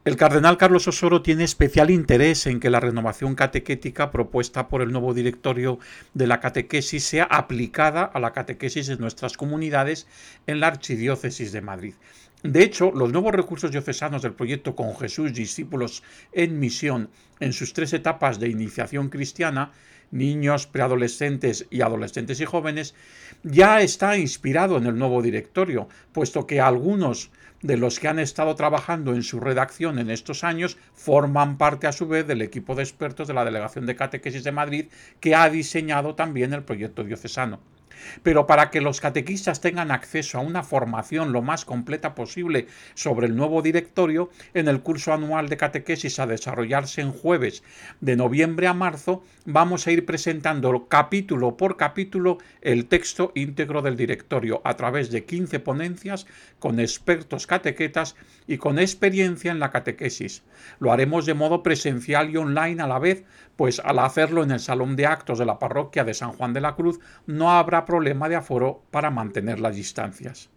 El cardenal Carlos Osoro tiene especial interés en que la renovación catequética propuesta por el nuevo directorio de la catequesis sea aplicada a la catequesis de nuestras comunidades en la Archidiócesis de Madrid. De hecho, los nuevos recursos diocesanos del proyecto Con Jesús, discípulos en misión, en sus 3 etapas de iniciación cristiana, niños, preadolescentes y adolescentes y jóvenes, ya está inspirado en el nuevo directorio, puesto que algunos de los que han estado trabajando en su redacción en estos años forman parte a su vez del equipo de expertos de la Delegación de Catequesis de Madrid, que ha diseñado también el proyecto diocesano. Pero para que los catequistas tengan acceso a una formación lo más completa posible sobre el nuevo directorio, en el curso anual de catequesis a desarrollarse en jueves de noviembre a marzo, vamos a ir presentando capítulo por capítulo el texto íntegro del directorio a través de 15 ponencias con expertos catequetas y con experiencia en la catequesis. Lo haremos de modo presencial y online a la vez, pues al hacerlo en el salón de actos de la parroquia de San Juan de la Cruz no habrá problema de aforo para mantener las distancias.